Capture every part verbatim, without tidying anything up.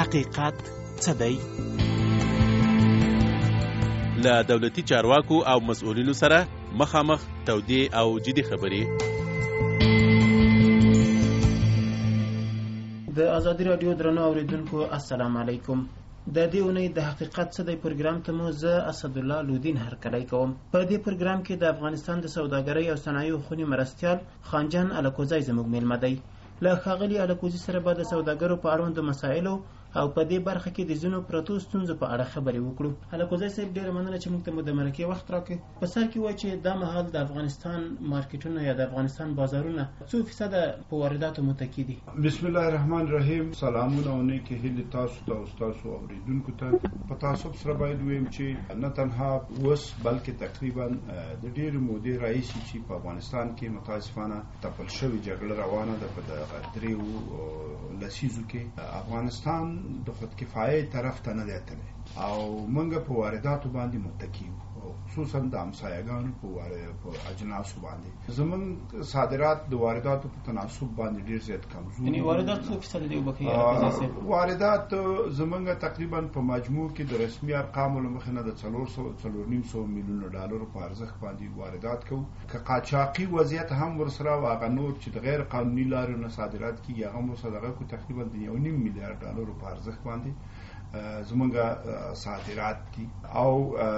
حقیقت څه دی؟ له دولتي چارواکو او مسؤلینو سره مخامخ تودې او جدي خبرې. د ازادي راډیو درنو اوریدونکو السلام علیکم. د دې اونۍ د حقیقت څه دی پروګرام ته مو زه اسدالله لودین هرکلی کوم. په دې پروګرام کې د افغانستان د سوداګرۍ او صنایعو خونې مرستیال خانجان الکوزی زموږ میلمه دی. له ښاغلي الکوزي سره به د سوداګرو په اړوندو مسایلو او په دې برخه کې د ځینو پرتو ستونزو په اړه خبرې وکړو. الکوزی صاحب ډېره مننه چې موږ ته مو د مرکې وخت راکړ. په سر کې وایي چې دا مهال د افغانستان مارکیټونه یا د افغانستان بازارونه څو فیصده په وارداتو متکي دي؟ بسم الله الرحمن الرحیم. سلامونه او نیکې هیلې تاسو ته او ستاسو اوریدونکو ته. په تاسو سره باید ویم چې نه تنها اوس بلکې تقریبا د ډېرې مودې راهیسې چې په افغانستان کې متاسفانه تپل شوې جګړه روانه ده. په دغه دریو لسیزو کې افغانستان د خود کفایه طرف ته نه دی تللی او موږ په وارداتو باندې متکی یو، خصوصا د همسایه‌ګانو په په اجناسو باندې. زموږ صادرات د وارداتو په تناسب باندې ډېر زیات کمزور. یعنی واردات څو فیصد دي وبکې؟ واردات زموږ تقریبا په مجموع کې د رسمي ارقامو له مخې نه د څلور سوه څلور نیم سوه میلیونه ډالرو په ارزښت باندې واردات کوو. که قاچاقي وضعیت هم ورسره او هغه نور چې د غیر قانوني لارو نه صادرات کېږي هغه هم ورسره دغه کوو. تقریبا د یو نیم میلیارډ ډالرو په ارزښت باندې زمونږ صادرات دي او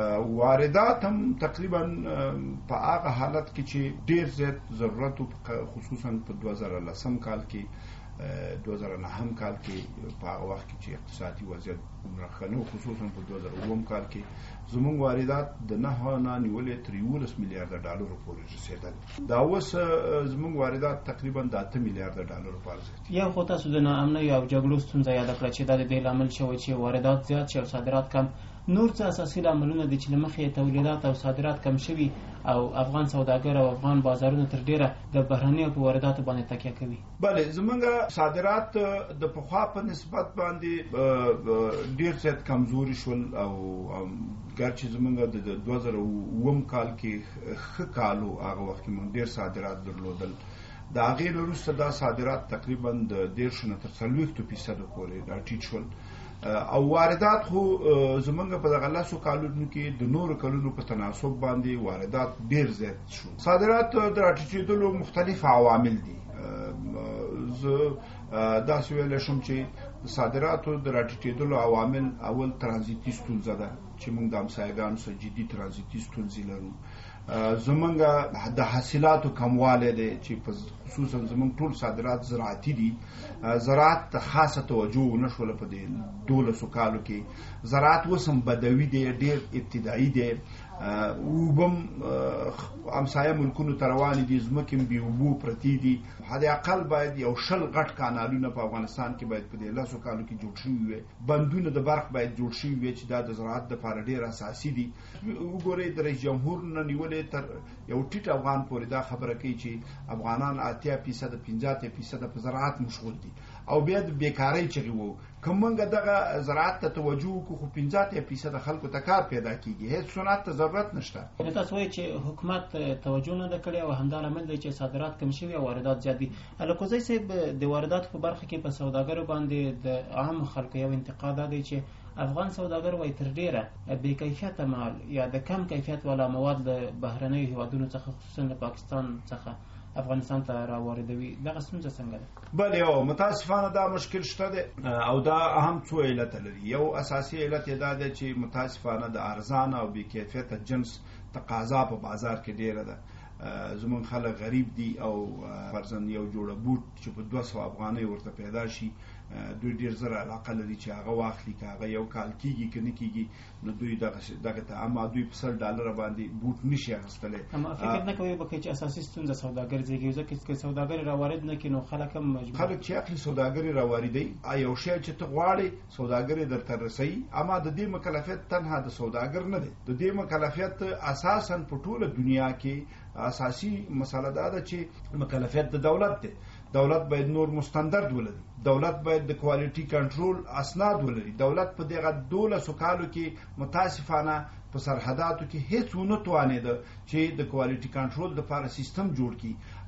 واردات هم تقریبا په هغه حالت کې چې ډیر زیات ضرورت خصوصا په دوه زره لسم کال کې دوه زره نهم کال کې په هغه وخت کې چې اقتصادي وضعیت راخنو خصوصا په دوه زره اووم کال کې زمونږ واردات د نهه نه نیولې تر یولس میلیارډ ډالرو پورې رسېدل. دا اوس زمونږ واردات تقریبا د اته میلیارډ ډالرو په ارزښت. یو خو تاسو د ناامنۍ او جګړو ستونزه یاده کړه چې دا د دې لامل شوی چې واردات زیات شي او صادرات کم. نور څه اساسي لاملونه دي چې له مخې تولیدات او صادرات کم شوي او افغان سوداګر او افغان بازارونه تر ډیره د بهرنیو په وارداتو باندې تکیه کوي؟ بله، زمونږ صادرات د پخوا په نسبت باندې ډیر زیات کمزوري شول او ګرچې زمونږ د دوه زره اووم کال کې ښه کال و، هغه وخت کې موږ ډیر صادرات درلودل. د هغې نه وروسته دا صادرات تقریبا د دېرشو نه تر څلوېښتو فیصدو پورې راټیټ شول او واردات خو زمونږ په دغه لسو کالونو کې د نورو کلونو په تناسب باندې واردات ډیر زیات شو. صادرات د راټیټېدلو مختلف عوامل دي. زه داسې ویلی شم چې صادراتو د راټیټېدلو عوامل اول ترانزیتي ستونزه ده چې موږ د همسایه‌ګانو سره جدي ترانزیتي ستونزې لرو. زمونږ د حاصلاتو کموالی دی چې خصوصا زمونږ ټول صادرات زراعتي دي. زراعت ته خاصه توجه ونه شوله په دې دولسو کالو کې. زراعت اوس هم بدوي دی، ډېر ابتدایي دی. اوبه هم همسایه ملکونو ته روانې دي، ځمکې هم بې اوبو پرتې دي. حد اقل باید یو شل غټ کانالونه په افغانستان کې باید په دې لسو کالو کې جوړ شوي وي. بندونه د برق باید جوړ شوي وي چې دا د زراعت دپاره ډېر اساسي دي. وګورئ د رئیس جمهور نه نیولې تر یو ټیټ افغان پورې دا خبره کوي چې افغانان اتیا فیصده پنځه اتیا فیصده په زراعت مشغول دي او بیا د بیکارۍ چغې وو. که موږ دغه زراعت ته توجه وکړو خو پنځه اتیا فیصده خلکو ته کار پیدا کېږي، هېڅ صنعت ته ضرورت نشته. تاسو وایئ چې حکومت توجه نه ده کړې او همدا لامل دی چې صادرات کم شوي او واردات زیات دي. الکوزی صاحب، د وارداتو په برخه کې په سوداګرو باندې د عام خلکو یو انتقاد دا دی چې افغان سوداګر وایي تر ډیره بې کیفیته مال یا د کم کیفیت والا مواد له بهرنیو هیوادونو څخه خصوصا له پاکستان څخه افغانستان ته راواردوي. دغه ستونزه څنګه ده؟ بله، یو متاسفانه دا مشکل شته دی او دا اهم څو علت لري. یو اساسي علت یې دا دی چې متاسفانه د ارزان او بې کیفیته جنس تقاضا په بازار کې ډیره ده. زمون خلک غریب دي او فرضاً یو جوړه بوټ چې په دوه سوه افغانۍ ورته پیدا شي دوی ډیر زر علاقه لري چې هغه واخلي. که هغه یو کال کېږي که نه کېږي نو دوی دغه ته اما دوی په سل ډالره باندې بوټ نشي اخیستلی. اما فکر نه کوئ بکې چې اساسي ستونزه سوداګر زېږي؟ ځکه چې سوداګر راوارد نه کړي نو خلک هم مجبور خلک چې اخلي سوداګري راواردوي. یو شی چې ته غواړې سوداګري درته رسوي، اما د دې مکلفیت تنها د سوداګر نه دی. د دې مکلفیت اساساً په ټوله دنیا کې اساسي مسله دا ده چې مکلفیت د دولت دی. دولت باید نور مستندرد ولري، دولت باید د کوالټي کنټرول اسناد ولري. دولت په دغه دولسو کالو کې متاسفانه په سرحداتو کې هیڅ ونه توانېده چې د کوالټي کنټرول لپاره سیستم جوړ کړي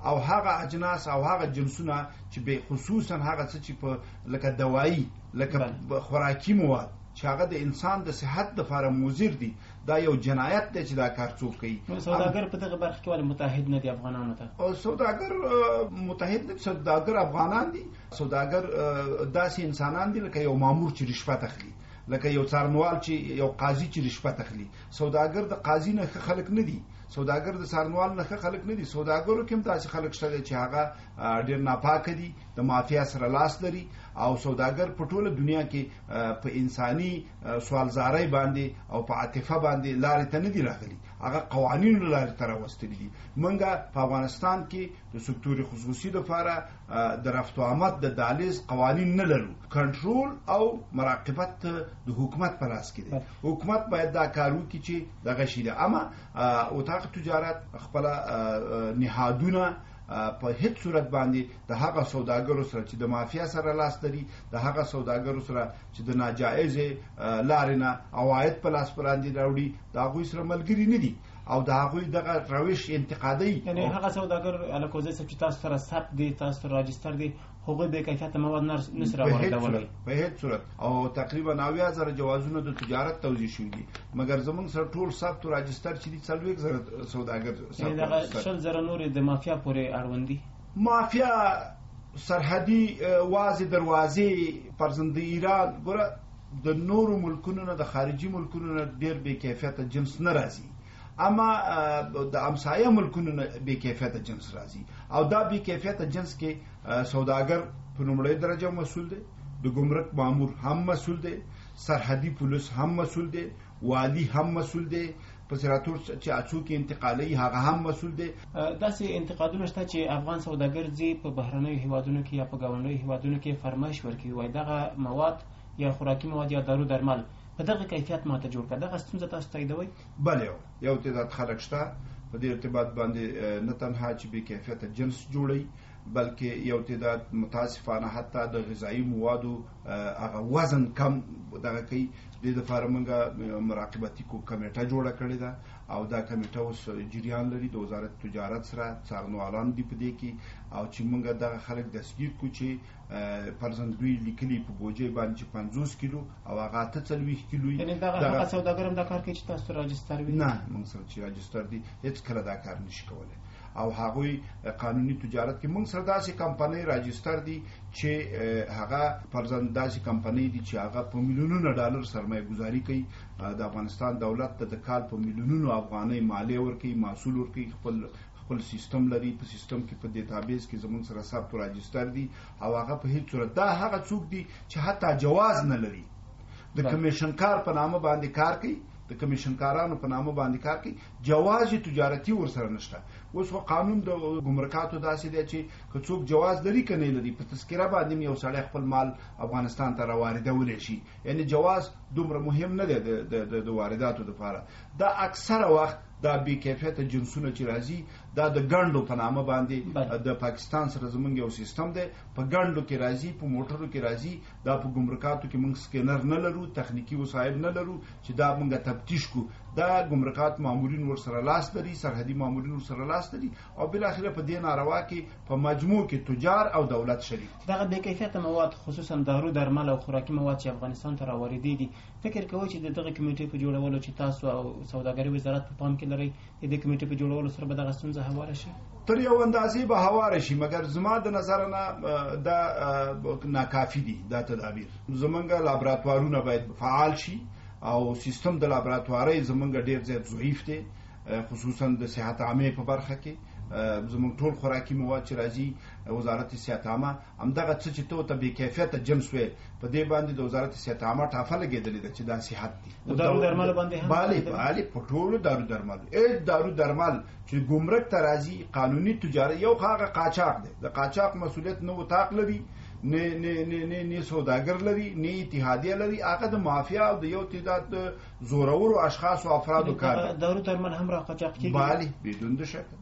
او هغه اجناس او هغه جنسونه چې به خصوصا هغه څه چې په لکه دوايي لکه خوراکي مواد چې هغه د انسان د صحت لپاره مضر دي دا یو جنایت دی چې دا کار څوک کوي. سوداګر په دغه برخه کې ولې متحد نه دي افغانانو ته؟ او سوداګر متحد دي، سوداګر افغانان دي، سوداګر داسې انسانان دي لکه یو مامور چې رشوت اخلي، لکه یو څارنوال چې یو قاضي چې رشوت اخلي. سوداګر د قاضي نه خلک نه دي، سوداګر د څارنوال نه خلک نه دي. سوداګرو کې هم داسې خلک شته چې هغه ډېر ناپاک دي، د مافیا سره لاس لري، او سوداګر په ټوله دنیا کې په انساني سوالزارۍ باندې او په عاطفه باندې لارې ته نه دي راغلي، هغه قوانینو لارې ته راوستلي دي. موږ په افغانستان کې د سکتور خصوصي لپاره د رفت و آمد د دهلیز قوانین نه لرو. کنټرول او مراقبت د حکومت په لاس کې دی. حکومت باید دا کار وکړي چې دغه شی ده. اما اتاق تجارت خپل نهادونه په هیڅ صورت باندې د هغه سوداګرو سره چې د مافیا سره لاس لري، د هغه سوداګرو سره چې د ناجایز لارې نه عواید په لاس باندې راوړي، د هغوی سره ملګري نه دي او د هغوی دغه روش انتقادي. یعنی هغه سوداګر الکوزه چې تاسو سره ثبت دي، تاسو سره راجستر دي، هغوی به کیفیت مواد نه سره واردولای په هیڅ صورت. او تقریبا نوي هزار جوازونه د تجارت توزیع شوي دي، مګر زمونږ سره ټول ثبت او راجستر چې دي څلوېښت زره سوداګر ثبت. دغه شل زره نور د مافیا پورې اړوند دي. مافیا سرحدي وازي دروازې پرزند ایران ګوره د نورو ملکونو نه د خارجي ملکونو نه ډېر بې کیفیته جنس نه راځي، اما د امسایه ملکونو نه بې کیفیته جنس راځي. او دا بې کیفیته جنس کې سوداګر په لومړۍ درجه مسؤل دی، د ګمرک مامور هم مسؤل دی، سرحدي پولیس هم مسؤل دی، والی هم مسؤل دی، په سراتور چې اڅوک انتقالي هغه هم مسؤل دی. داسې انتقادونه شته چې افغان سوداګر ځي په بهرنیو هیوادونو کې یا په ګاونډیو هیوادونو کې فرمایش ورکوي، وایي دغه مواد یا خوراکي مواد یا دارو درمل په دغه کیفیت ماته جوړ کړه. دغه ستونزه تاسو تاییدوئ؟ بله، یو تعداد خلک شته په دې ارتباط باندې نه تنها چې بې کیفیته جنس جوړوي، بلکې یو تعداد متاسفانه حتی د غذایي موادو هغه وزن کم دغه کوي. د دې لپاره موږ مراقبتي کمیټه جوړه کړې ده او دا کمیټه اوس جریان لري د وزارت تجارت سره، څارنوالان دي په دې کې، او چې موږ دغه خلک دستګیر کړو چې فرضاً دوی لیکلي په بوجۍ باندې چې پنځوس کیلو او هغه اته څلوېښت کیلو. یعنې دغه هغه سوداګر هم دا کار کوي چې تاسو راجستر وي؟ نه، موږ سره چې راجستر دي هېڅ کله دا کار نشي کولی. او هغوی قانوني تجارت کې موږ سره داسې کمپنۍ راجستر دي چې هغه فرضاً داسې کمپنۍ دي چې هغه په میلیونونو ډالر سرمایه گذاري کوي. د افغانستان دولت ته د کال په میلیونونو افغانۍ مالیه ورکوي، محصول ورکوي، خپل خپل سیستم لري، په سیستم کې په ډیټابیس کې زموږ سره ثبت او راجستر دي، او هغه په هیڅ صورت دا هغه څوک دي چې حتی جواز نه لري، د کمیشن کار په نامه باندې کار کوي، د کمیشن کارانو په نامه باندې کار کوي، جواز تجارتي ورسره نشته. اوس خو قانون د ګمرکاتو داسې دی چې که څوک جواز لري که نه لري، په تذکره باندې یو سړی خپل مال افغانستان ته راواردولی شي. یعنې جواز دومره مهم نه دی د وارداتو لپاره. دا اکثره وخت دا بې کیفیته جنسونه چې راځي دا د ګنډو په نامه باندې د پاکستان سره زمونږ یو سیستم دی، په ګنډو کې راځي، په موټرو کې راځي. دا په ګمرکاتو کې موږ سکینر نه لرو، تخنیکي وسایل نه لرو چې دا موږ تفتیش کو. دا ګمرکات مامورین ورسره لاس لري، سرحدي مامورین ورسره لاس لري، او بالاخره په دې ناروا کې په مجموع کې تجار او دولت شریک. دغه بې کیفیته مواد خصوصا دارو درمل او خوراکي مواد چې افغانستان ته راواردېږي، فکر کوئ چې د دغه کمیټې په جوړولو چې تاسو او سوداګري وزارت په پام کې لرئ، د دې کمیټې په جوړولو سره به دغه ستونزه هواره شي؟ تر یو اندازې به هواره شي، مګر زما د نظر نه دا ناکافي دي. دا تدابیر زمونږ لابراتوارونه باید فعال شي، او سیستم د لابراتواري زمونږ ډیر زیات ضعیف دی، خصوصا د صحت عامه په برخه کې. زمونږ ټول خوراکي مواد چې راځي وزارت صحت عامه همدغه څه چې ته بې کیفیته جنس وې، په دې باندې د وزارت صحت عامه ټافه لګېدلې ده چې دا صحت دي. دارو درمل باندې هم بالي بالي په ټولو دارو درمل اې دارو درمل چې ګمرک ته راځي قانوني تجارت یو هغه قاچاق دی، د قاچاق مسؤلیت نه وتاق لري، نه نه نه نه نه سوداګر لري، نه اتحادیه لري، هغه د مافیا او د یو تعداد زورورو اشخاص او افرادو کار. دارو درمل هم را قاچاق کیږي. بالي بدون شک دا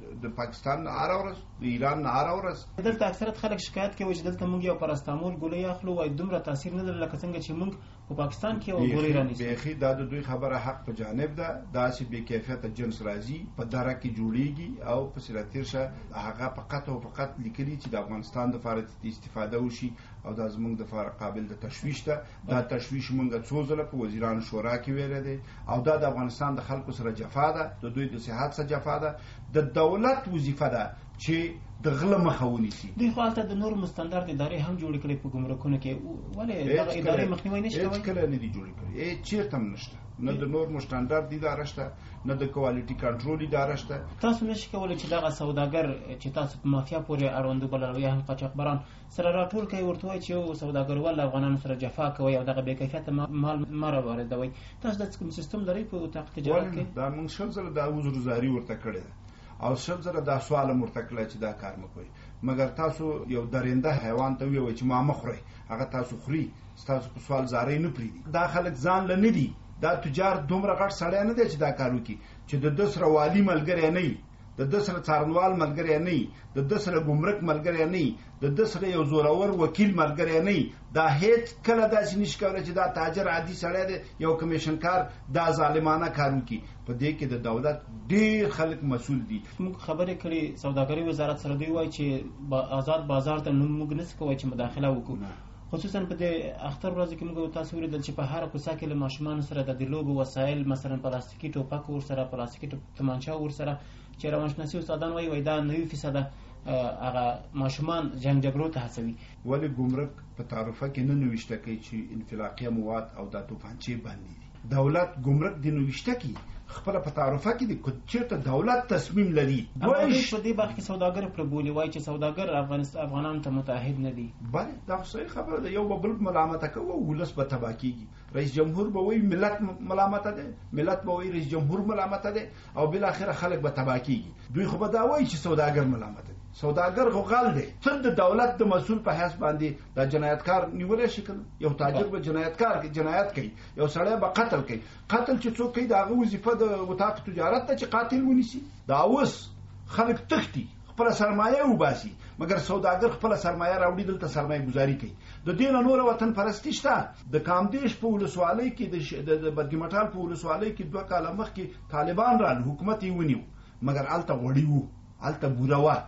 د پاکستان نه هره ورځ، د ایران نه هره ورځ. دلته اکثرت خلک شکایت کوي چې دلته موږ یو پاراستامول ګولۍ اخلو وای دومره تاثیر نه لري لکه څنګه چې موږ په پاکستان کې یو ګولۍ رانیسو. بیخي دا د دوی خبره حق په جانب ده. داسې بې کیفیته جنس راځي په دره کې جوړیږي او په سراتیر شه هغه فقط او فقط لیکلي چې د افغانستان د فارغ استفاده وشي او دا زمونږ د فارغ قابل د تشویش ده. دا تشویش مونږ څو ځله په وزیرانو شورا کې ویل دي او دا د افغانستان د خلکو سره جفا ده، د دوی د صحت سره جفا ده. د دولت وظیفه ده چې د غله مخه ونیسي. دوی خو هلته د نور مستندرد ادارې هم جوړې کړې په ګمرکونو کې، ولې دغه ادارې مخنیوی نشي کولی؟ هېڅ کله نه دي جوړې کړې، هېڅ چېرته هم نشته. نه د نور مستندرد اداره شته، نه د کوالټي کنټرول اداره شته. تاسو نشئ کولی چې دغه سوداګر چې تاسو په مافیا پورې اړوند وبلل یا هم قاچاقبران سره راټول کړئ، ورته وایئ چې یو سوداګروال له افغانانو سره جفا کوئ او دغه بې کیفیته مال مه راواردوئ. تاسو داسې کوم سیستم لرئ په اتاق تجارت کې؟ دا موږ شل ځله دا عذرګزاري ورته کړې ده او شل زره دا سوال مرته کړی چې دا کار مکوئ، مګر تاسو یو درنده حیوان ته ویوئ چې ما مه خورئ، هغه تاسو خوري، ستاسو په سوال زارۍ نه پرېږدي. دا خلک ځان له نه دي، دا تجار دومره غټ سړی نه دی چې دا کار وکړي چې د ده سره والي ملګری نه وي، د ده سره څارنوال ملګری نه وي، د ده سره ګمرک ملګری نه وي، د ده سره یو زورور وکیل ملګری نه وي. دا هیڅ کله داسې نشي کولی چې دا تاجر عادي سړی دی یو کمیشن کار دا ظالمانه کار وکړي. په دې کې د دولت ډېر خلک مسؤل دي. موږ خبرې کړې سوداګرۍ وزارت سره دوی وایي چې آزاد بازار ته موږ نشو کولی چې مداخله وکړو، خصوصا په دې اختر ورځو کې موږ تاسو ولیدل چې په هره کوڅه کې له ماشومانو سره د لوبو وسایل مثلا پلاستیکي ټوپک ورسره، پلاستیکي تمانچه ورسره، چې روانشناسي استادان وایي وایي دا نوي فیصده هغه ماشومان جنګ جګړو ته هڅوي. ولې ګمرک په تعرفه کې نه نوشته کوي چې انفلاقیه مواد او دا توپانچې باندې دي؟ دولت ګمرک دی نوشته کوي خپل په تعرفه کې د چیرته دولت تصمیم لري. وایي په دې برخه کې سوداګر پر بولی وایي چې سوداګر افغانستان افغانانو ته متحد نه دي. بله دا صحیح خبره ده. یو بل ملامت کوي ولس به تبا کیږي، رئیس جمهور به وایي ملت ملامت ده، ملت به وایي رئیس جمهور ملامت ده او بل اخر خلک به تبا کیږي. دوی خو به دا وایي چې سوداګر ملامت دي. سوداګر خو غل دی، څه د دولت د مسؤل په حساب باندې دا جنایتکار نیولای شي کنه؟ یو تاجر به جنایتکار کې جنایت کوي، یو سړی به قتل کوي. قتل چې څوک کوي دا هغه وظیفه د اتاق تجارت ته چې قاتل ونیسي. دا اوس خلک تختی خپل سرمایه وباسي، مګر سوداګر خپل سرمایه راوړي دلته سرمایه گزاري کوي. د دې نه نور وطن پرستی شته. د کامدیش په ولسوالۍ کې د بدګمټال په ولسوالۍ کې دوه کاله مخکې طالبان رال حکومت یې ونیو، مګر الته وړي وو، الته بوره وه،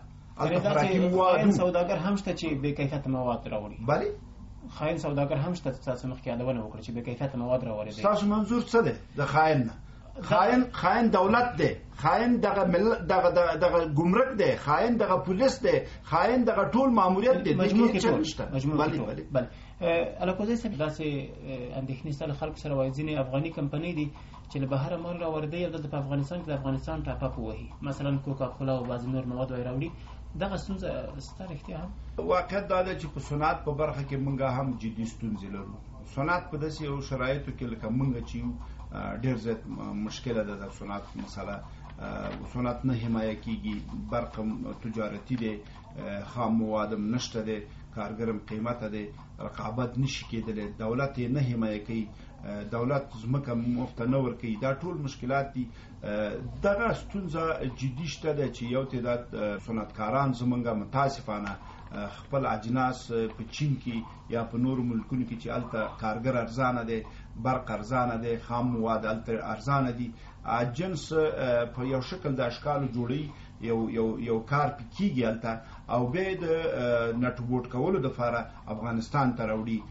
خاين سوداګر هم شته چې بې کیفیته مواد راوړي. بله خاين سوداګر هم شته. تاسو مخکې یادونه وکړه چې بې کیفیته مواد راوړي. تاسو منظور څه دی د خاين نه؟ خاين خاين دولت دی، خاين دغه ملت دغه دغه ګمرک دی، خاين دغه پولیس دی، خاين دغه ټول ماموریت دی. مجموع کې ټول شته. بله بله الکوزي سره داسې اندېښنې سره خلکو سره وایي ځینې افغاني کمپنۍ دي چې له بهره مال راوړي او دلته په افغانستان کې د افغانستان ټاپک ووهي، مثلا کوکا کولا او بعضې نور مواد وایي راوړي. دغه ستونزه ستا رښتیا هم واقعیت دا ده چې په صنعت په برخه کې موږ هم جدي ستونزې لرو. صنعت په داسې یو شرایطو کې لکه موږ چې ډېر زیات مشکله ده د صنعت مسله. صنعت نه حمایه کیږي، برق تجارتي دی، خام موادم نشته دی، کارګرم قیمته دی، رقابت نشي کېدلی، دولت یې نه حمایه کوي، دولت ځمکه مفته نه ورکوي. دا ټول مشکلات دي. دغه ستونزه جدي شته ده چې یو تعداد صنعتکاران زمونږ متاسفانه خپل اجناس په چین کې یا په نورو ملکونو کې چې هلته کارګر ارزانه دی، برق ارزانه دی، خام مواد هلته ارزانه دي، جنس په یو شکل د اشکالو جوړي، یو یو یو کار پې کېږي هلته او بیا د نټبوټ کولو دپاره افغانستان ته راوړي.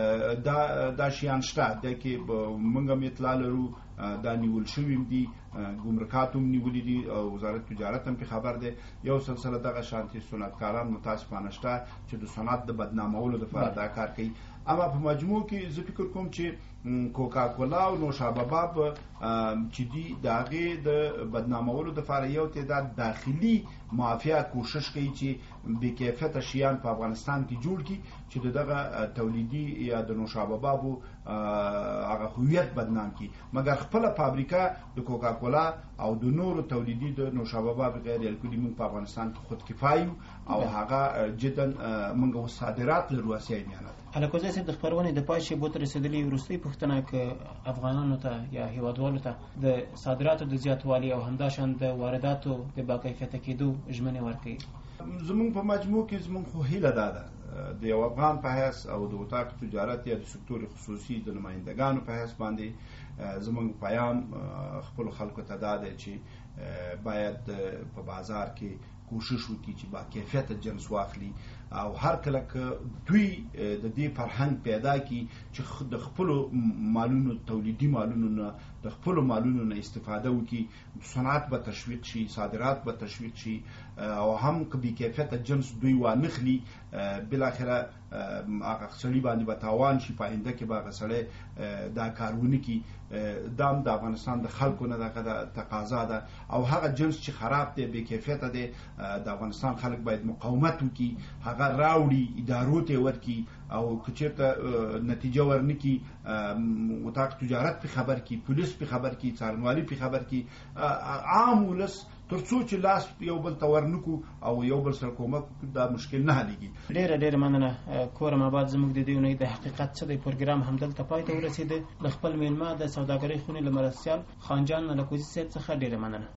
دا دا شیان شته ده کې موږ هم اطلاع لرو، دا نیول شوي دي، ګمرکات هم نیولي دي او وزارت تجارت هم پې خبر دی. یو سلسله دغه شانتي صنعتکاران متاسفانه شته چې د صنعت د بدنامولو دپاره دا کار کوي. اما په مجموع کې زه فکر کوم چې کوکا کولا او نوشابه چې دي د هغې د بدنامولو دپاره یو تعداد داخلي مافیا کوشش کوي چې بې کیفیته شیان په افغانستان کې جوړ کړي چې د دغه تولیدي یا د نوشابه هغه هویت بدنام کړي. مګر خپله فابریکه د کوکا کولا او د نورو تولیدي د نوشابه غیر الکولي موږ په افغانستان کې خود کفایو او هغه جدا موږ صادرات لرو اسیا میانه. الکوزی صاحب د خبرونې د پای شیبو ته رسېدلي وروستۍ پوښتنه که افغانانو ته یا هیوادوالو ته د صادراتو د زیاتوالي او همداشان د وارداتو د باکیفیته کېدو ژمنې ورکوي. زمونږ په مجموع کې زمونږ خو هیله دا ده د یو افغان په حیث او د اتاق تجارت یا د سکتور خصوصي د نمایندګانو په حیث باندې زمونږ پیام خپل خلکو ته دا دی چې باید په بازار کې کوشش وکړي چې با کیفیت جنس واخلي او هر کله که دوی د دې فرهنګ پیدا کړي چې د خپل مالونو تولیدي مالونو نه د خپل مالونو نه استفاده وکړي، صنعت به تشویق شي، صادرات به تشویق شي او هم که بی کیفیت جنس دوی وانخلي بالاخره هغه سړي باندې به تاوان شي، په آینده کې به هغه سړی دا کارونه کوي. دا هم د افغانستان د خلکو نه دغه تقاضا ده او هغه جنس چې خراب دی بی کیفیته دی د افغانستان خلک باید مقاومت وکړي، هغه راوړي ادارو ته ورکړي او که چېرته نتیجه ورنکړي اتاق تجارت په خبر کړي، پولیس په خبر کړي، څارنوالي په خبر کړي، عام ولس تر څو چې لاس یو بل ته ورنکو او یو بل سره کومک دا مشکل نه حلېږي. ډېره ډېره مننه کورم آباد. زموږ د دې اونۍ د حقیقت څه دی پروګرام همدلته پای ته ورسېده. له خپل میلمه د سوداګرۍ خونې له مرستیال خانجان الکوزي صاحب څخه ډېره مننه.